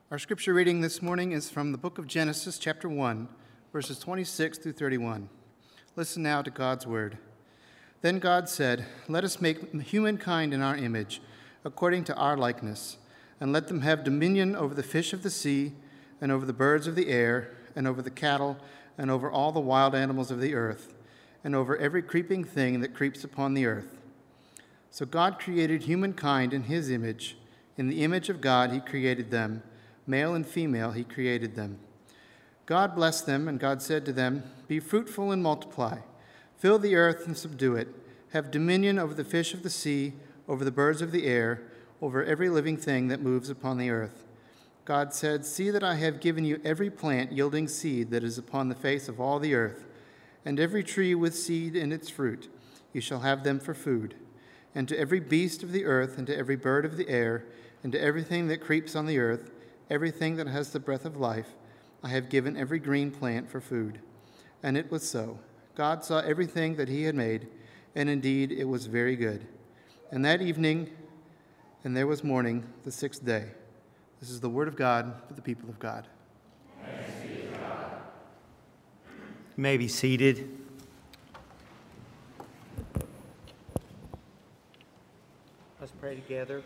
Our scripture reading this morning is from the book of Genesis, chapter 1, verses 26 through 31. Listen now to God's word. Then God said, "Let us make humankind in our image, according to our likeness, and let them have dominion over the fish of the sea, and over the birds of the air, and over the cattle, and over all the wild animals of the earth, and over every creeping thing that creeps upon the earth." So God created humankind in his image. In the image of God he created them. Male and female he created them. God blessed them, and God said to them, "Be fruitful and multiply. Fill the earth and subdue it. Have dominion over the fish of the sea, over the birds of the air, over every living thing that moves upon the earth." God said, "See that I have given you every plant yielding seed that is upon the face of all the earth, and every tree with seed in its fruit. You shall have them for food. And to every beast of the earth, and to every bird of the air, and to everything that creeps on the earth, everything that has the breath of life, I have given every green plant for food." And it was so. God saw everything that he had made, and indeed it was very good. And that evening, and there was morning, the sixth day. This is the word of God for the people of God. Thanks be to God. You may be seated. Let's pray together.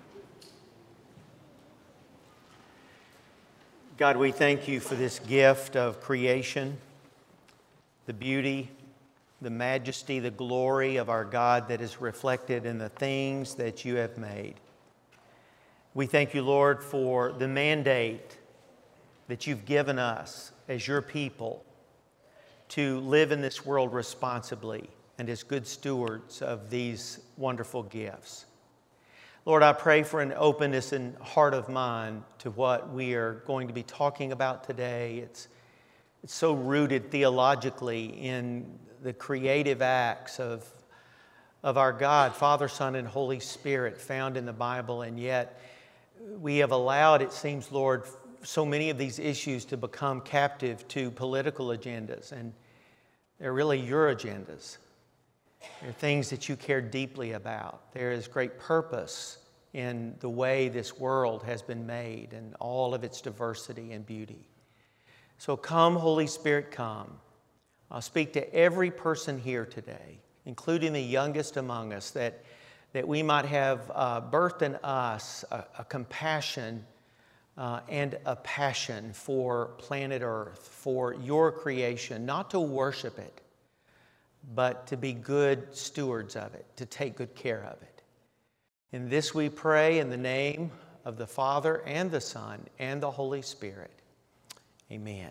God, we thank you for this gift of creation, the beauty, the majesty, the glory of our God that is reflected in the things that you have made. We thank you, Lord, for the mandate that you've given us as your people to live in this world responsibly and as good stewards of these wonderful gifts. Lord, I pray for an openness and heart of mind to what we are going to be talking about today. It's so rooted theologically in the creative acts of our God, Father, Son, and Holy Spirit found in the Bible, and yet we have allowed, it seems, Lord, so many of these issues to become captive to political agendas, and they're really your agendas. They're things that you care deeply about. There is great purpose in the way this world has been made and all of its diversity and beauty. So come, Holy Spirit, come. I'll speak to every person here today, including the youngest among us, that we might have birthed in us a compassion and a passion for planet Earth, for your creation, not to worship it, but to be good stewards of it, to take good care of it. In this we pray in the name of the Father and the Son and the Holy Spirit. Amen.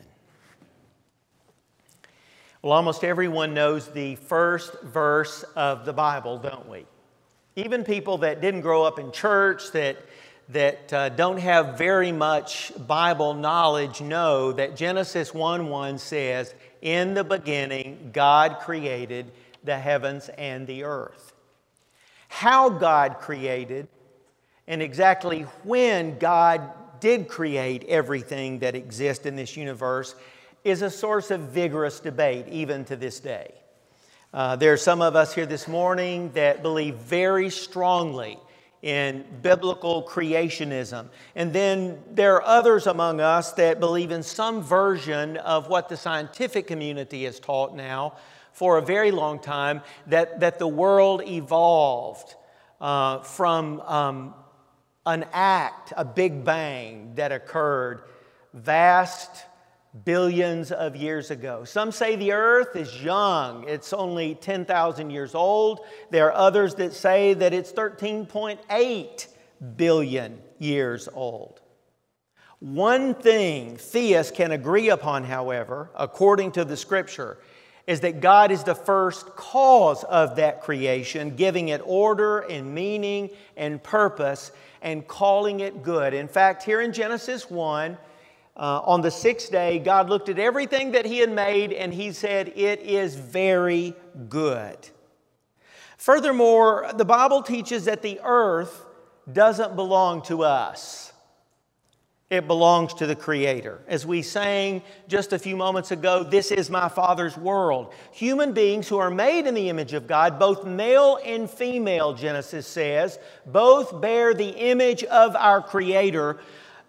Well, almost everyone knows the first verse of the Bible, don't we? Even people that didn't grow up in church, that don't have very much Bible knowledge know that Genesis 1:1 says, "In the beginning, God created the heavens and the earth." How God created and exactly when God did create everything that exists in this universe is a source of vigorous debate even to this day. There are some of us here this morning that believe very strongly in biblical creationism. And then there are others among us that believe in some version of what the scientific community has taught now for a very long time, that the world evolved from an act, a big bang that occurred vast billions of years ago. Some say the earth is young. It's only 10,000 years old. There are others that say that it's 13.8 billion years old. One thing theists can agree upon, however, according to the Scripture, is that God is the first cause of that creation, giving it order and meaning and purpose and calling it good. In fact, here in Genesis 1, on the sixth day, God looked at everything that He had made and He said, "It is very good." Furthermore, the Bible teaches that the earth doesn't belong to us. It belongs to the Creator. As we sang just a few moments ago, this is my Father's world. Human beings who are made in the image of God, both male and female, Genesis says, both bear the image of our Creator.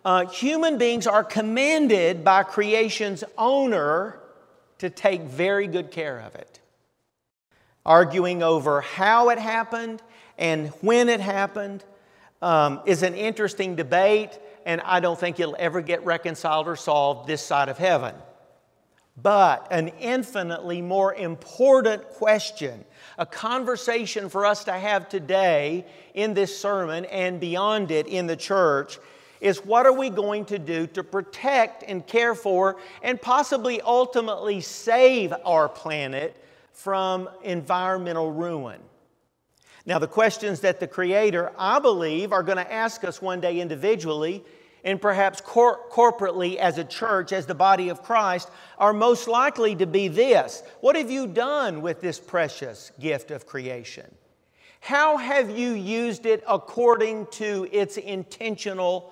human beings are commanded by creation's owner to take very good care of it. Arguing over how it happened and when it happened is an interesting debate, and I don't think it'll ever get reconciled or solved this side of heaven. But an infinitely more important question, a conversation for us to have today in this sermon and beyond it in the church, is what are we going to do to protect and care for and possibly ultimately save our planet from environmental ruin? Now, the questions that the Creator, I believe, are going to ask us one day individually and perhaps corporately as a church, as the body of Christ, are most likely to be this: what have you done with this precious gift of creation? How have you used it according to its intentional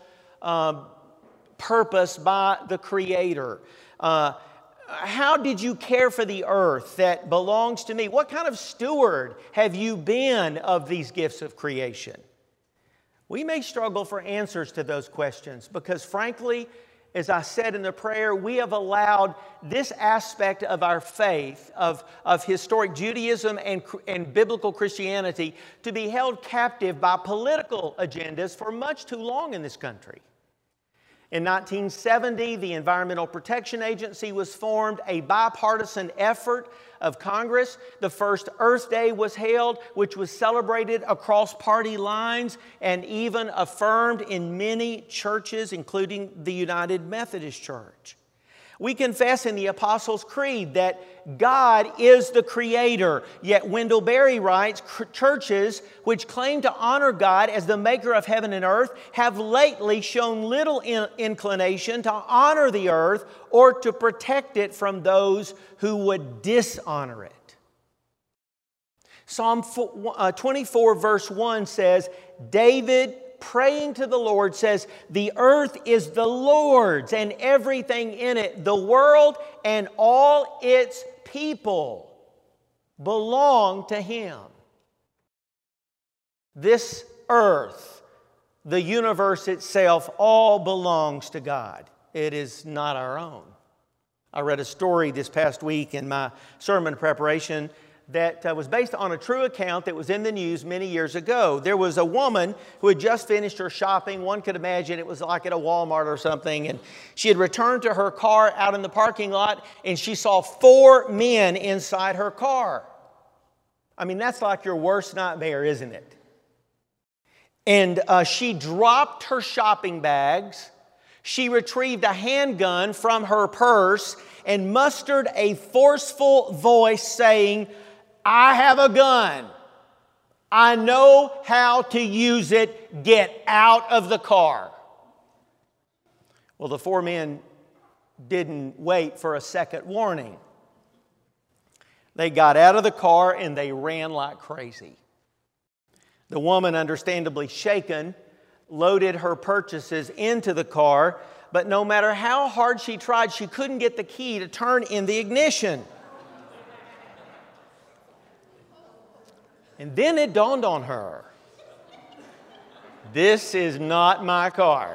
purpose by the Creator? How did you care for the earth that belongs to me? What kind of steward have you been of these gifts of creation? We may struggle for answers to those questions because, frankly, as I said in the prayer, we have allowed this aspect of our faith, of historic Judaism and biblical Christianity, to be held captive by political agendas for much too long in this country. In 1970, the Environmental Protection Agency was formed, a bipartisan effort of Congress. The first Earth Day was held, which was celebrated across party lines and even affirmed in many churches, including the United Methodist Church. We confess in the Apostles' Creed that God is the Creator, yet Wendell Berry writes, churches which claim to honor God as the maker of heaven and earth have lately shown little inclination to honor the earth or to protect it from those who would dishonor it. Psalm 24 verse 1 says, David, praying to the Lord, says, the earth is the Lord's and everything in it, the world and all its people belong to Him. This earth, the universe itself, all belongs to God. It is not our own. I read a story this past week in my sermon preparation that was based on a true account that was in the news many years ago. There was a woman who had just finished her shopping. One could imagine it was like at a Walmart or something. And she had returned to her car out in the parking lot, and she saw 4 men inside her car. I mean, that's like your worst nightmare, isn't it? And she dropped her shopping bags. She retrieved a handgun from her purse and mustered a forceful voice saying, I have a gun. I know how to use it. Get out of the car. Well, the 4 men didn't wait for a second warning. They got out of the car and they ran like crazy. The woman, understandably shaken, loaded her purchases into the car, but no matter how hard she tried, she couldn't get the key to turn in the ignition. And then it dawned on her, this is not my car.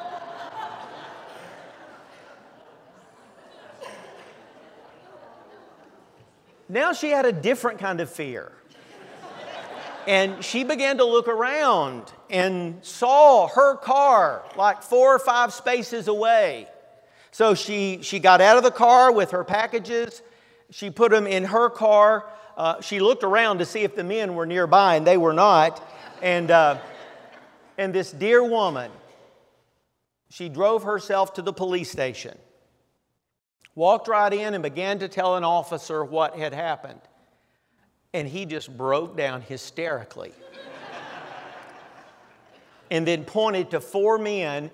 Now she had a different kind of fear. And she began to look around and saw her car like 4 or 5 spaces away. So she got out of the car with her packages. She put them in her car. She looked around to see if the men were nearby, and they were not. And this dear woman, she drove herself to the police station, walked right in and began to tell an officer what had happened. And he just broke down hysterically. And then pointed to 4 men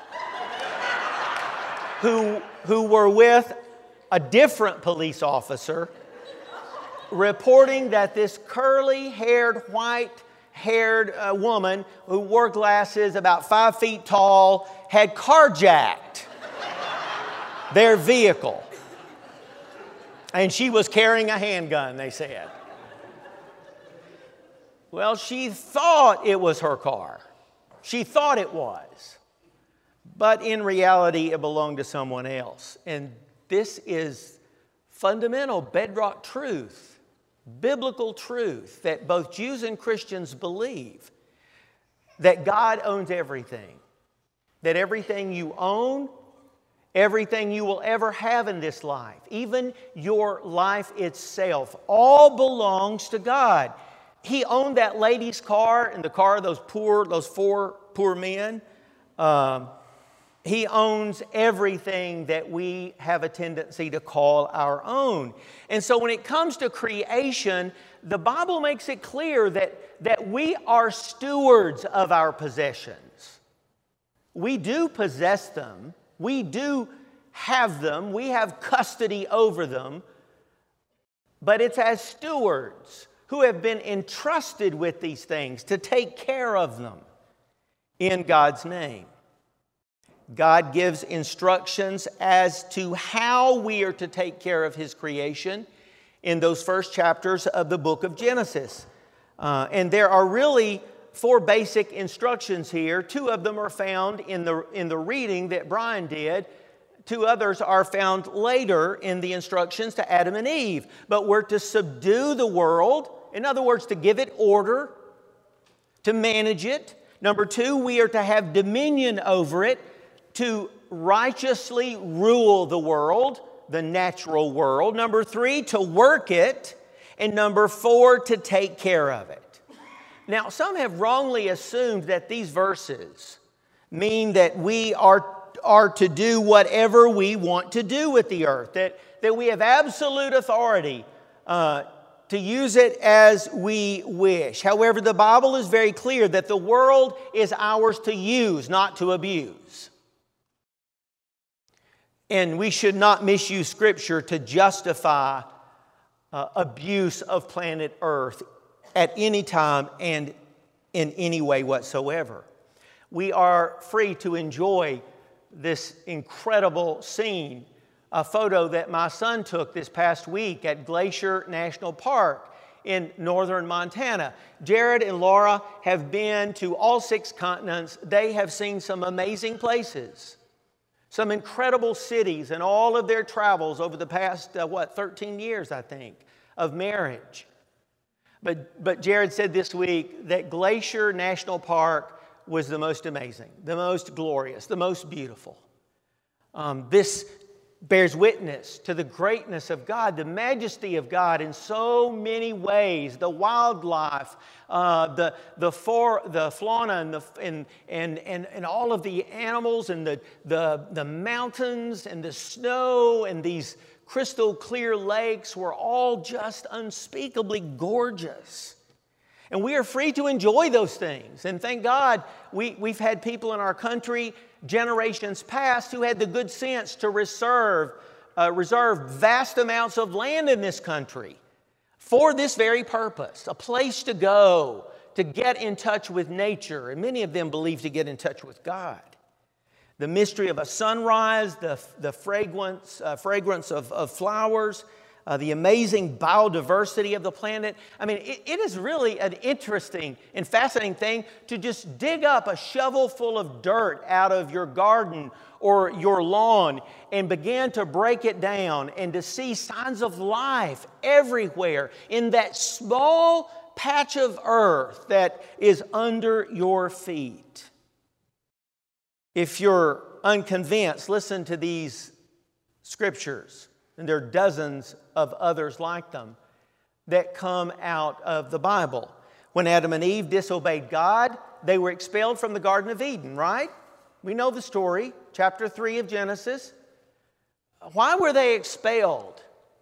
who were with a different police officer, reporting that this curly-haired, white-haired woman who wore glasses, about 5 feet tall, had carjacked their vehicle. And she was carrying a handgun, they said. Well, she thought it was her car. She thought it was. but in reality it belonged to someone else. And this is fundamental bedrock truth, biblical truth that both Jews and Christians believe, that God owns everything, that everything you own, everything you will ever have in this life, even your life itself, all belongs to God. He owned that lady's car and the car of those four poor men. He owns everything that we have a tendency to call our own. And so when it comes to creation, the Bible makes it clear that we are stewards of our possessions. We do possess them. We do have them. We have custody over them. But it's as stewards who have been entrusted with these things to take care of them in God's name. God gives instructions as to how we are to take care of His creation in those first chapters of the book of Genesis. And there are really 4 basic instructions here. 2 of them are found in the reading that Brian did. 2 others are found later in the instructions to Adam and Eve. But we're to subdue the world. In other words, to give it order, to manage it. Number 2, we are to have dominion over it, to righteously rule the world, the natural world. Number 3, to work it. And number 4, to take care of it. Now, some have wrongly assumed that these verses mean that we are to do whatever we want to do with the earth, that we have absolute authority to use it as we wish. However, the Bible is very clear that the world is ours to use, not to abuse. And we should not misuse Scripture to justify abuse of planet Earth at any time and in any way whatsoever. We are free to enjoy this incredible scene, a photo that my son took this past week at Glacier National Park in northern Montana. Jared and Laura have been to all 6 continents. They have seen some amazing places, some incredible cities in all of their travels over the past, 13 years, I think, of marriage. But Jared said this week that Glacier National Park was the most amazing, the most glorious, the most beautiful. This bears witness to the greatness of God, the majesty of God in so many ways. The wildlife, the fauna, and all of the animals, and the mountains, and the snow, and these crystal clear lakes were all just unspeakably gorgeous. And we are free to enjoy those things. And thank God we've had people in our country, generations past, who had the good sense to reserve vast amounts of land in this country for this very purpose, a place to go to get in touch with nature. And many of them believe to get in touch with God. The mystery of a sunrise, the fragrance of flowers, the amazing biodiversity of the planet. I mean, it is really an interesting and fascinating thing to just dig up a shovel full of dirt out of your garden or your lawn and begin to break it down and to see signs of life everywhere in that small patch of earth that is under your feet. If you're unconvinced, listen to these scriptures. And there are dozens of others like them that come out of the Bible. When Adam and Eve disobeyed God, they were expelled from the Garden of Eden, right? We know the story, chapter 3 of Genesis. Why were they expelled?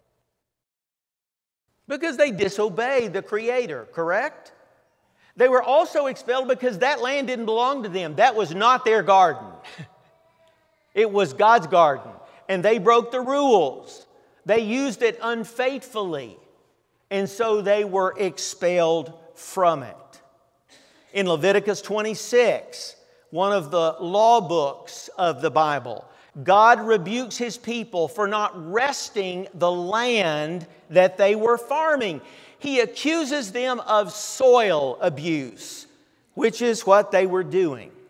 Because they disobeyed the Creator, correct? They were also expelled because that land didn't belong to them. That was not their garden. It was God's garden. And they broke the rules. They used it unfaithfully. And so they were expelled from it. In Leviticus 26, one of the law books of the Bible, God rebukes His people for not resting the land that they were farming. He accuses them of soil abuse, which is what they were doing.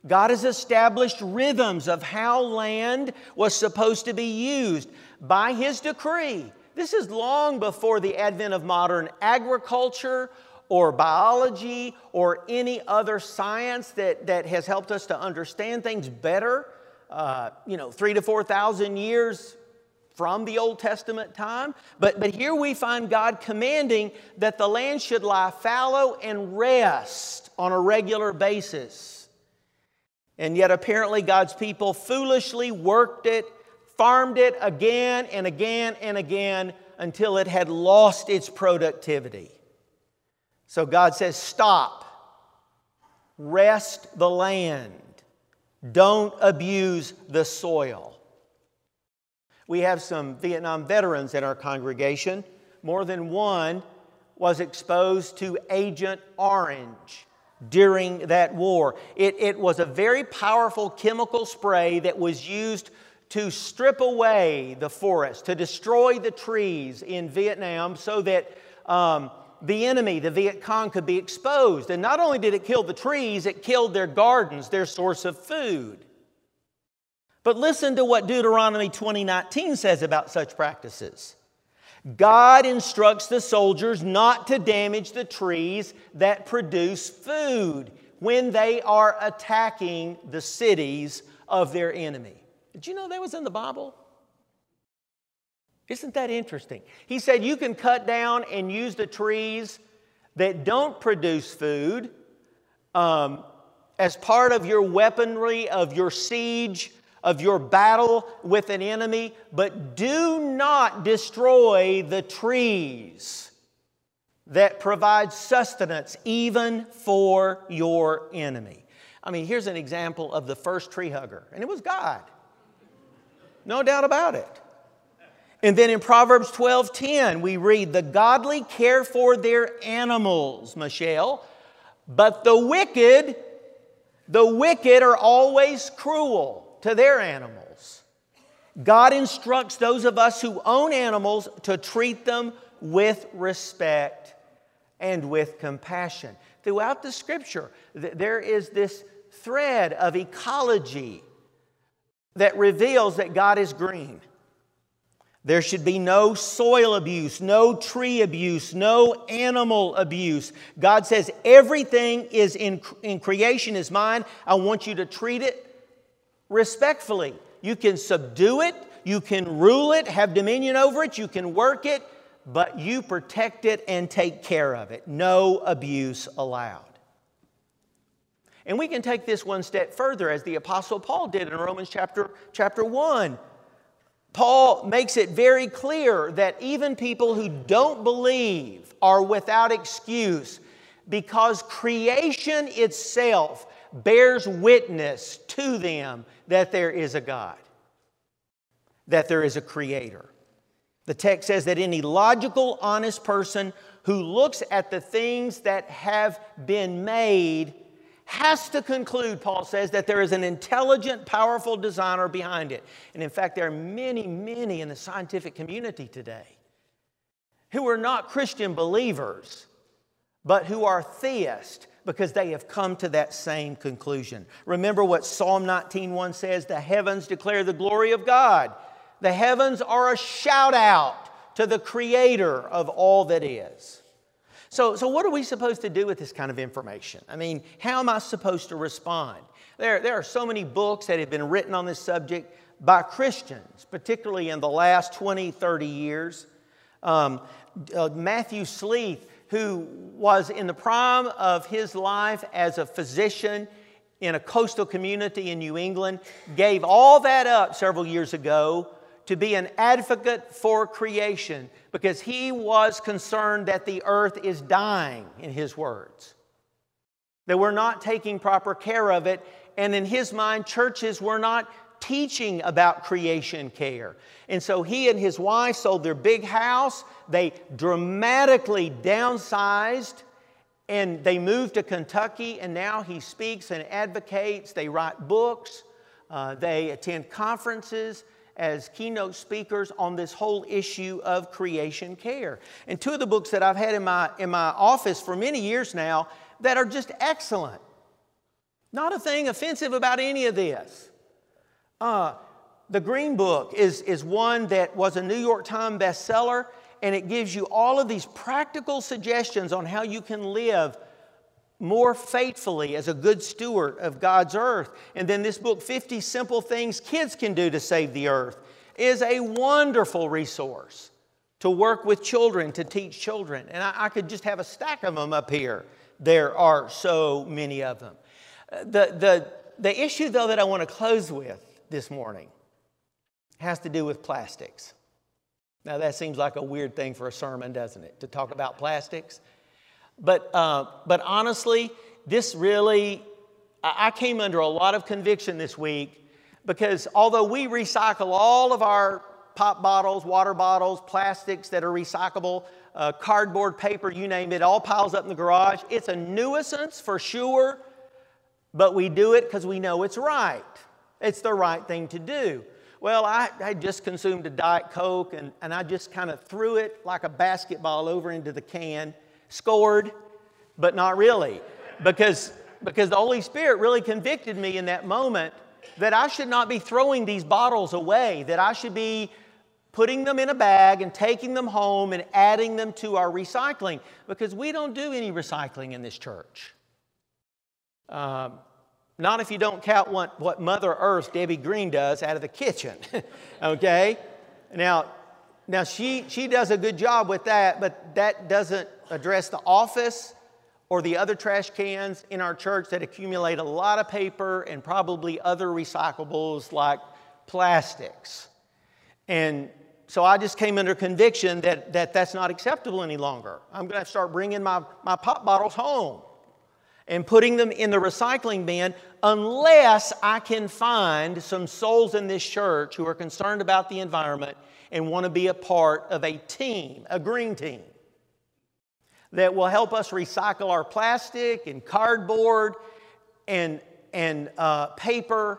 God has established rhythms of how land was supposed to be used by His decree. This is long before the advent of modern agriculture or biology or any other science that has helped us to understand things better. 3,000 to 4,000 years from the Old Testament time. But here we find God commanding that the land should lie fallow and rest on a regular basis. And yet apparently God's people foolishly worked it, farmed it again and again and again until it had lost its productivity. So God says, stop. Rest the land. Don't abuse the soil. We have some Vietnam veterans in our congregation. More than one was exposed to Agent Orange during that war. It was a very powerful chemical spray that was used to strip away the forest, to destroy the trees in Vietnam so that the enemy, the Viet Cong, could be exposed. And not only did it kill the trees, it killed their gardens, their source of food. But listen to what Deuteronomy 20:19 says about such practices. God instructs the soldiers not to damage the trees that produce food when they are attacking the cities of their enemy. Did you know that was in the Bible? Isn't that interesting? He said you can cut down and use the trees that don't produce food as part of your weaponry, of your siege, of your battle with an enemy, but do not destroy the trees that provide sustenance even for your enemy. I mean, here's an example of the first tree hugger, and it was God. No doubt about it. And then in Proverbs 12:10, we read, the godly care for their animals, Michelle, but the wicked are always cruel to their animals. God instructs those of us who own animals to treat them with respect and with compassion. Throughout the Scripture, there is this thread of ecology that reveals that God is green. There should be no soil abuse, no tree abuse, no animal abuse. God says everything is in creation is mine. I want you to treat it respectfully. You can subdue it, you can rule it, have dominion over it, you can work it, but you protect it and take care of it. No abuse allowed. And we can take this one step further, as the Apostle Paul did in Romans chapter 1. Paul makes it very clear that even people who don't believe are without excuse because creation itself bears witness to them that there is a God, that there is a Creator. The text says that any logical, honest person who looks at the things that have been made has to conclude, Paul says, that there is an intelligent, powerful designer behind it. And in fact, there are many, many in the scientific community today who are not Christian believers, but who are theists because they have come to that same conclusion. Remember what Psalm 19:1 says, the heavens declare the glory of God. The heavens are a shout out to the Creator of all that is. So what are we supposed to do with this kind of information? I mean, how am I supposed to respond? There are so many books that have been written on this subject by Christians, particularly in the last 20, 30 years. Matthew Sleeth, who was in the prime of his life as a physician in a coastal community in New England, gave all that up several years ago to be an advocate for creation because he was concerned that the earth is dying, in his words. That we're not taking proper care of it, and in his mind, churches were not teaching about creation care. And so he and his wife sold their big house. They dramatically downsized, and they moved to Kentucky, and now he speaks and advocates. They write books. They attend conferences as keynote speakers on this whole issue of creation care. And two of the books that I've had in my office for many years now that are just excellent Not a thing offensive about any of this. The Green Book is one that was a New York Times bestseller, and it gives you all of these practical suggestions on how you can live more faithfully as a good steward of God's earth. And then this book, 50 Simple Things Kids Can Do to Save the Earth, is a wonderful resource to work with children, to teach children. And I could just have a stack of them up here. There are so many of them. The issue, though, that I want to close with this morning has to do with plastics. Now, that seems like a weird thing for a sermon, doesn't it, to talk about plastics? But honestly, this really, I came under a lot of conviction this week, because although we recycle all of our pop bottles, water bottles, plastics that are recyclable, cardboard, paper, you name it, all piles up in the garage. It's a nuisance for sure, but we do it because we know it's right. It's the right thing to do. Well, I just consumed a Diet Coke, and I just kind of threw it like a basketball over into the can. Scored, but not really, because the Holy Spirit really convicted me in that moment that I should not be throwing these bottles away, that I should be putting them in a bag and taking them home and adding them to our recycling, because we don't do any recycling in this church. Not if you don't count what Mother Earth, Debbie Green, does out of the kitchen, okay? Now she does a good job with that, but that doesn't address the office or the other trash cans in our church that accumulate a lot of paper and probably other recyclables like plastics. And so I just came under conviction that that's not acceptable any longer. I'm going to start bringing my pop bottles home and putting them in the recycling bin, unless I can find some souls in this church who are concerned about the environment and want to be a part of a team, a green team, that will help us recycle our plastic and cardboard and paper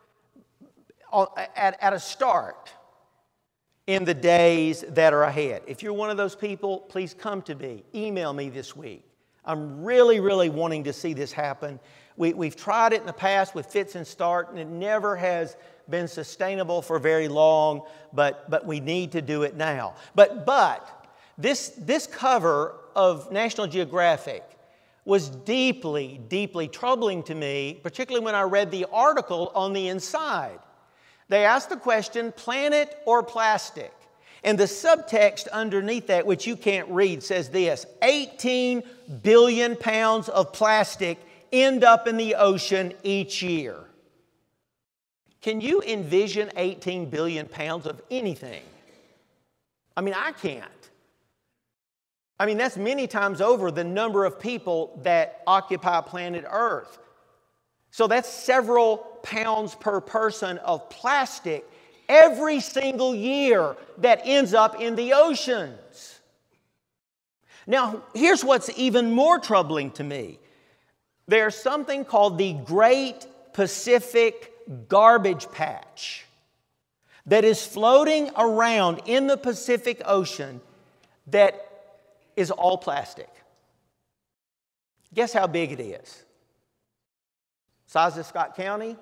at a start in the days that are ahead. If you're one of those people, please come to me. Email me this week. I'm really, really wanting to see this happen. We've tried it in the past with fits and start, and it never has been sustainable for very long, but we need to do it now. But this cover of National Geographic was deeply, deeply troubling to me, particularly when I read the article on the inside. They asked the question, planet or plastic? And the subtext underneath that, which you can't read, says this: 18 billion pounds of plastic end up in the ocean each year. Can you envision 18 billion pounds of anything? I mean, I can't. I mean, that's many times over the number of people that occupy planet Earth. So that's several pounds per person of plastic every single year that ends up in the oceans. Now, here's what's even more troubling to me. There's something called the Great Pacific Garbage Patch that is floating around in the Pacific Ocean that is all plastic. Guess how big it is? Size of Scott County?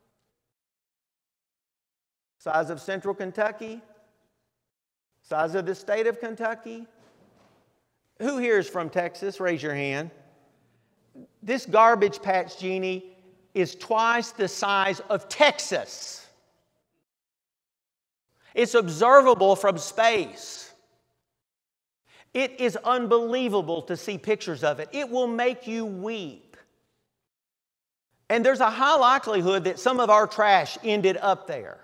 Size of Central Kentucky? Size of the state of Kentucky? Who here is from Texas? Raise your hand. This garbage patch, Jeannie, is twice the size of Texas. It's observable from space. It is unbelievable to see pictures of it. It will make you weep. And there's a high likelihood that some of our trash ended up there.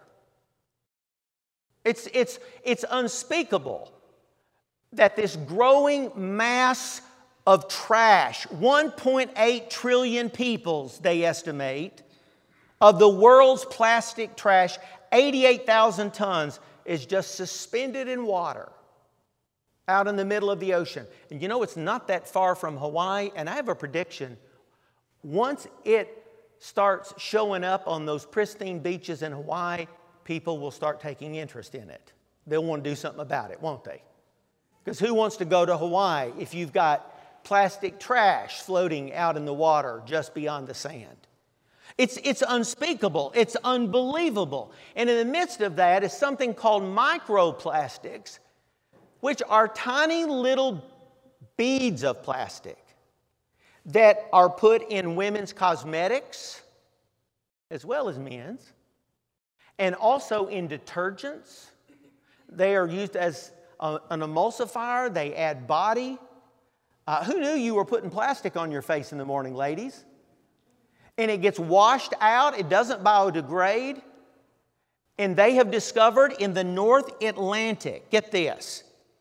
It's unspeakable that this growing mass of trash, 1.8 trillion peoples, they estimate, of the world's plastic trash, 88,000 tons, is just suspended in water out in the middle of the ocean. And you know, it's not that far from Hawaii, and I have a prediction. Once it starts showing up on those pristine beaches in Hawaii, people will start taking interest in it. They'll want to do something about it, won't they? Because who wants to go to Hawaii if you've got plastic trash floating out in the water just beyond the sand? It's unspeakable. It's unbelievable. And in the midst of that is something called microplastics, which are tiny little beads of plastic that are put in women's cosmetics as well as men's, and also in detergents. They are used as an emulsifier. They add body. Who knew you were putting plastic on your face in the morning, ladies? And it gets washed out. It doesn't biodegrade. And they have discovered in the North Atlantic, get this,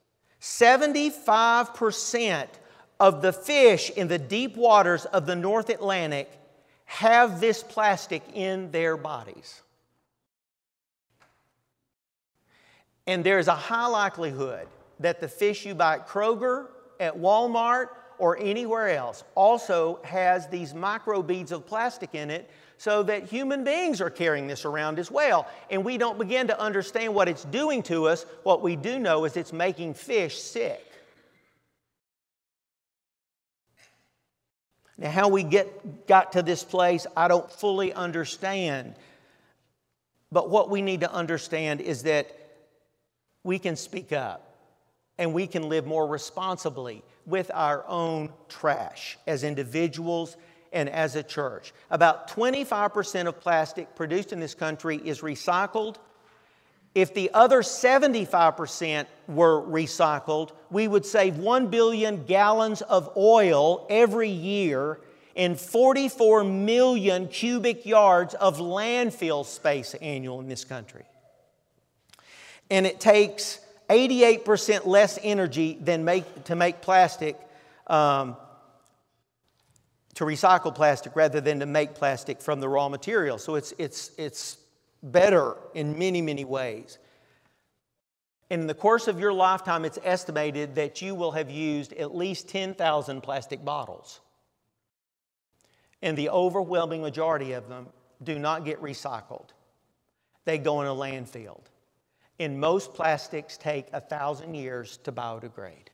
75% of the fish in the deep waters of the North Atlantic have this plastic in their bodies. And there's a high likelihood that the fish you buy at Kroger, at Walmart, or anywhere else also has these microbeads of plastic in it, so that human beings are carrying this around as well. And we don't begin to understand what it's doing to us. What we do know is it's making fish sick. Now, how we got to this place, I don't fully understand. But what we need to understand is that we can speak up and we can live more responsibly with our own trash as individuals and as a church. About 25% of plastic produced in this country is recycled. If the other 75% were recycled, we would save 1 billion gallons of oil every year and 44 million cubic yards of landfill space annual in this country. And it takes 88% less energy than to make plastic, to recycle plastic rather than to make plastic from the raw material. So it's better in many, many ways. In the course of your lifetime, it's estimated that you will have used at least 10,000 plastic bottles. And the overwhelming majority of them do not get recycled. They go in a landfill. And most plastics take 1,000 years to biodegrade.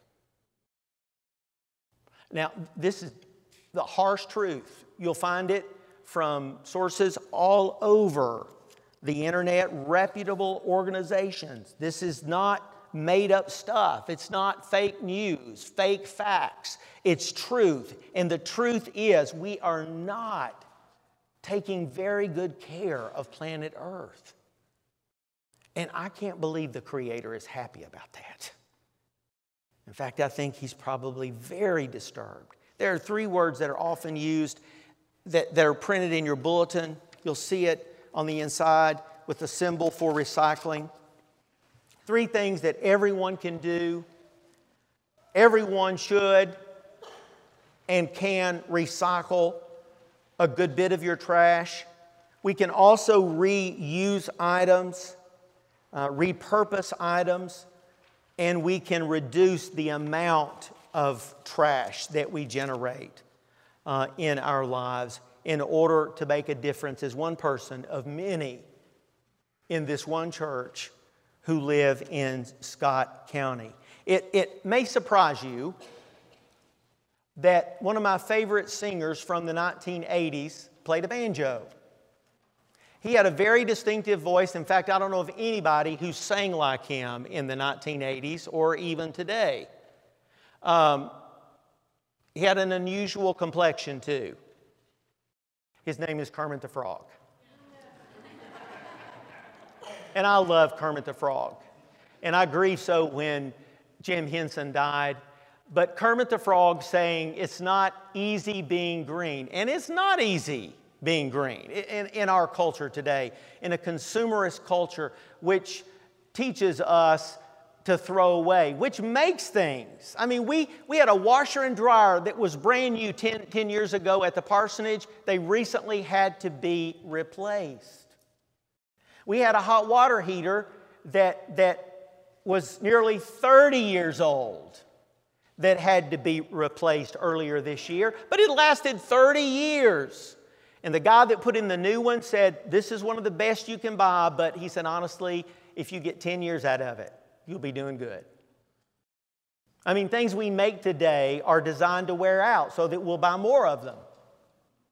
Now, this is the harsh truth. You'll find it from sources all over the internet, reputable organizations. This is not made up stuff. It's not fake news, fake facts. It's truth. And the truth is we are not taking very good care of planet Earth. And I can't believe the Creator is happy about that. In fact, I think He's probably very disturbed. There are 3 words that are often used that are printed in your bulletin. You'll see it on the inside with the symbol for recycling. 3 things that everyone can do, everyone should and can recycle a good bit of your trash. We can also reuse items, repurpose items, and we can reduce the amount of trash that we generate in our lives in order to make a difference as one person of many in this one church who live in Scott County. It may surprise you that one of my favorite singers from the 1980s played a banjo. He had a very distinctive voice. In fact, I don't know of anybody who sang like him in the 1980s or even today. He had an unusual complexion too. His name is Kermit the Frog. And I love Kermit the Frog. And I grieved so when Jim Henson died. But Kermit the Frog saying, "It's not easy being green." And it's not easy being green in our culture today, in a consumerist culture which teaches us to throw away, which makes things. I mean, we had a washer and dryer that was brand new 10 years ago at the parsonage. They recently had to be replaced. We had a hot water heater that was nearly 30 years old that had to be replaced earlier this year, but it lasted 30 years. And the guy that put in the new one said, "This is one of the best you can buy," but he said, honestly, if you get 10 years out of it, you'll be doing good. I mean, things we make today are designed to wear out so that we'll buy more of them.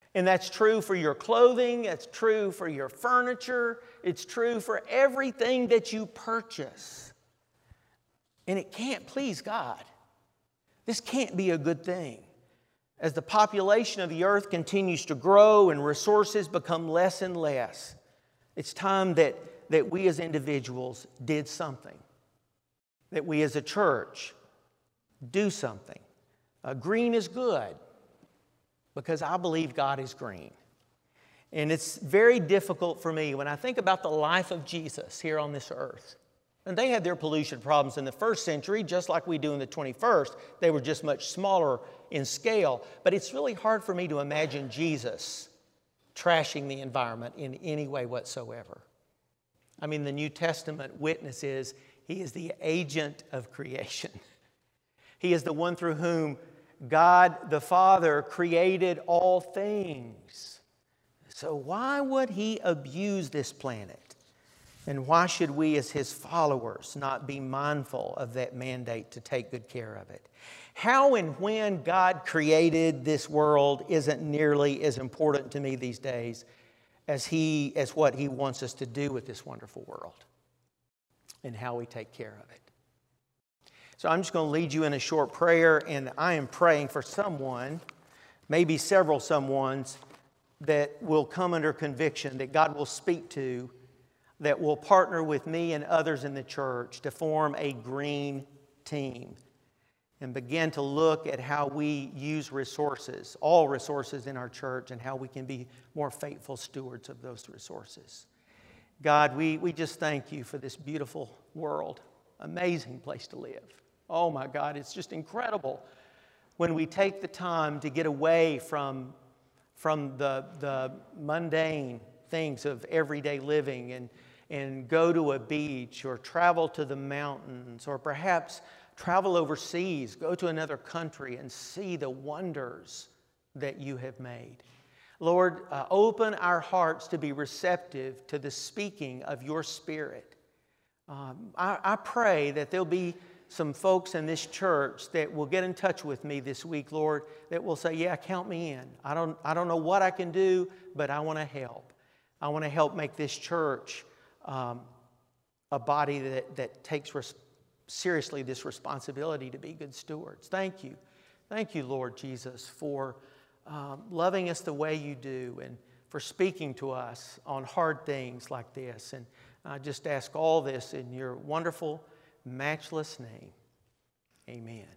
And that's true for your clothing, it's true for your furniture, it's true for everything that you purchase. And it can't please God. This can't be a good thing. As the population of the earth continues to grow and resources become less and less, it's time that we as individuals did something. That we as a church do something. Green is good, because I believe God is green. And it's very difficult for me when I think about the life of Jesus here on this earth. And they had their pollution problems in the first century, just like we do in the 21st. They were just much smaller in scale. But it's really hard for me to imagine Jesus trashing the environment in any way whatsoever. I mean, the New Testament witness is He is the agent of creation. He is the one through whom God the Father created all things. So why would He abuse this planet? And why should we as His followers not be mindful of that mandate to take good care of it? How and when God created this world isn't nearly as important to me these days as what He wants us to do with this wonderful world and how we take care of it. So I'm just going to lead you in a short prayer, and I am praying for someone, maybe several someones, that will come under conviction, that God will speak to, that will partner with me and others in the church to form a green team and begin to look at how we use resources, all resources in our church, and how we can be more faithful stewards of those resources. God, we just thank You for this beautiful world, amazing place to live. Oh my God, it's just incredible when we take the time to get away from the mundane things of everyday living and go to a beach or travel to the mountains or perhaps travel overseas, go to another country and see the wonders that You have made. Lord, open our hearts to be receptive to the speaking of Your Spirit. I pray that there'll be some folks in this church that will get in touch with me this week, Lord, that will say, yeah, count me in. I don't know what I can do, but I want to help. I want to help make this church a body that takes seriously this responsibility to be good stewards. Thank You. Thank You, Lord Jesus, for loving us the way You do and for speaking to us on hard things like this. And I just ask all this in Your wonderful, matchless name. Amen.